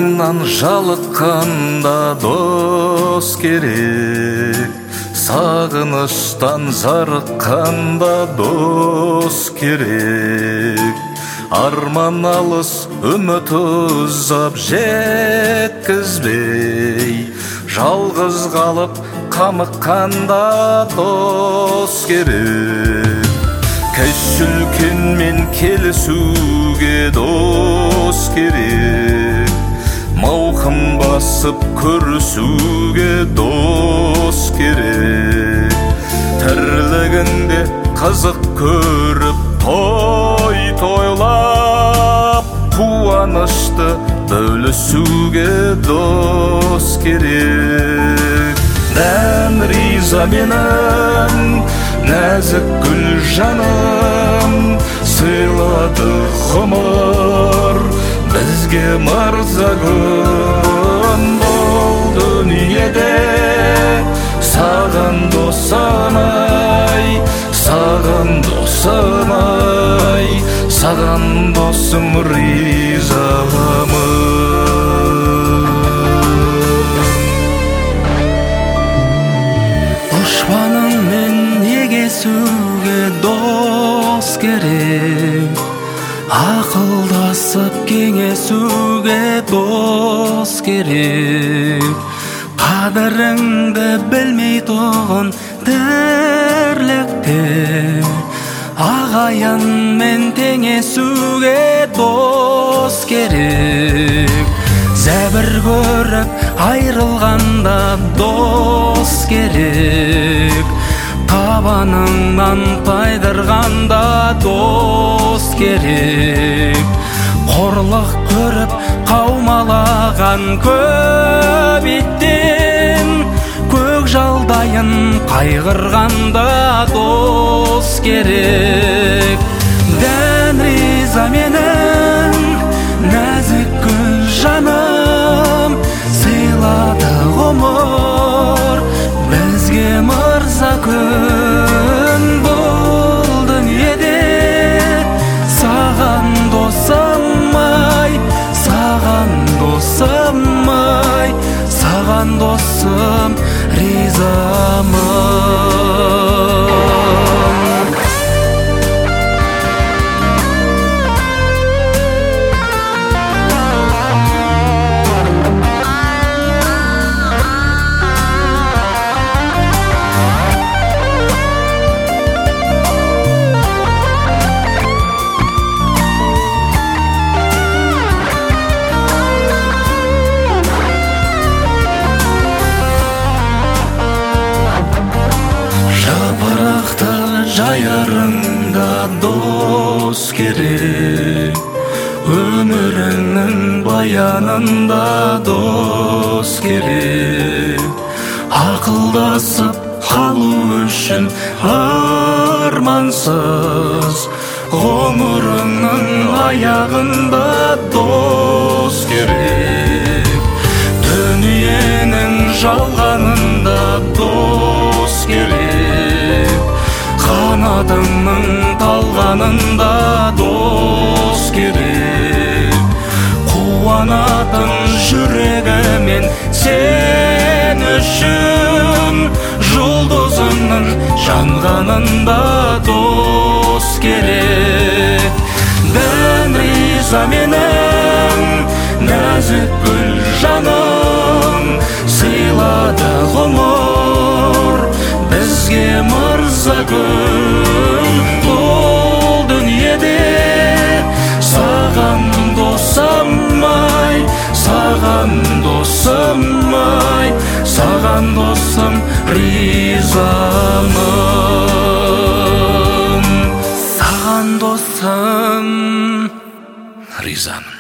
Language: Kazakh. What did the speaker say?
Арманыңнан жалыққанда дос керек, сағыныштан зарыққанда дос керек. Арман алыс, үміт ұзап жеткізбей, жалғыз қалып қамыққанда дос керек. Кеш үлкенмен келісуге дос керек, мауқын басып көрісуге дос керек. Тірлігінде қызық көріп той тойлап, қуанышты бөлісуге дос керек. Дән риза менің нәзік гүл жаным, сыйлады ғұмыр бізге мырза күн. Бұл дүниеде саған досым-ай, саған досым-ай, саған досым ризамын. Дұшпаныңмен егесуге дос керек, ақылдасып кеңесуге дос керек. Қадіріңді білмей тұғын тірлікте, ағайынмен теңесуге дос керек. Зәбір көріп айрылғанда дос керек, табаныңнан тайдырғанда дос керек. Қорлық көріп қаумалаған көп иттен, көк жалдайын қайғырғанда дос керек. Дән риза менің нәзік гүл жаным, сыйлады ғұмыр бізге мырза күн. Бұл дүниеде саған досым-ай, саған досым-ай, саған досым ризамын. Жайырыңда дос керек, өміріңнің баянында дос керек. Ақылдасып қалу үшін армансыз, ғұмырыңның аяғында дос керек. Дүниенің жалғанында дос керек, қанатыңның талғанында дос керек. Қуанатын жүрегімен сен үшін, жұлдызыңның жанғанында дос керек. Дән риза менің нәзік гүл жаным, сыйлады ғұмыр бізге мырза күн. Бұл дүниеде саған досым-ай, саған досым-ай, саған досым ризамын. Саған досым ризамын.